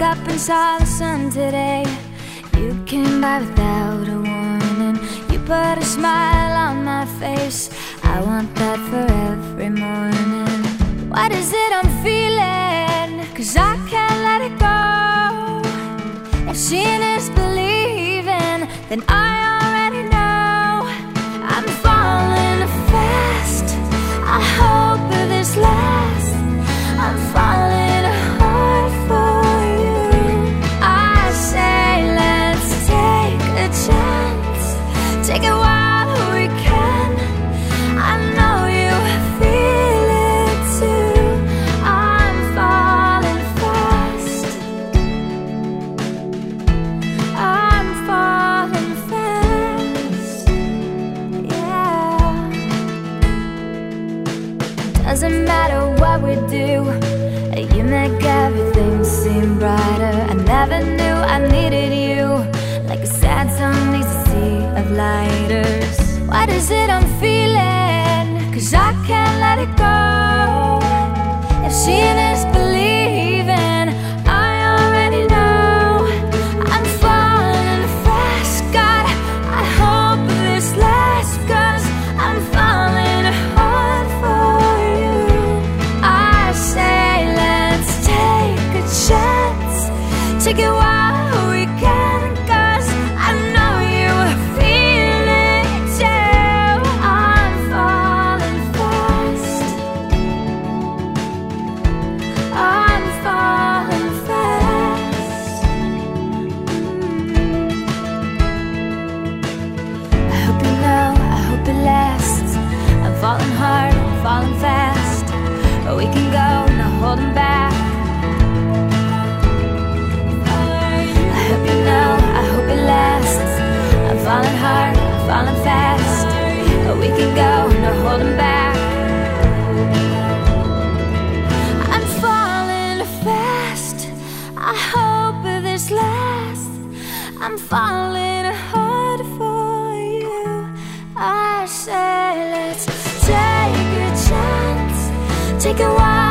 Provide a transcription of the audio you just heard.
up and saw the sun today. You came by without a warning. You put a smile on my face. I want that for every morning. What is it I'm feeling? 'Cause I can't let it go. If seeing is believing, then I already know. I'm falling fast. I hope this lasts. I'm falling hard for you. I say let's take a chance. Take it while we can. I know you feel it too. I'm falling fast. I'm falling fast. Yeah. Doesn't matter what we do, you make everything seem brighter. I never knew I needed you, like a sad song needs a sea of lighters. What is it I'm feeling? 'Cause I can't let it go. If seeing is believing, I already know. I'm falling fast. God, I hope this lasts, 'cause I'm falling hard for you. I say let's take a chance. Take it while we can, 'cause I know you feel it too. I'm falling fast. I'm falling fast. I hope you know, I hope it lasts. I'm falling hard, I'm falling fast. But we can go, no holding back. I hope you know, I hope it lasts. I'm falling hard, I'm falling fast. But we can go, no holding back. I'm falling fast. I hope this lasts. I'm falling hard for you. I say let's take a chance. Take a while.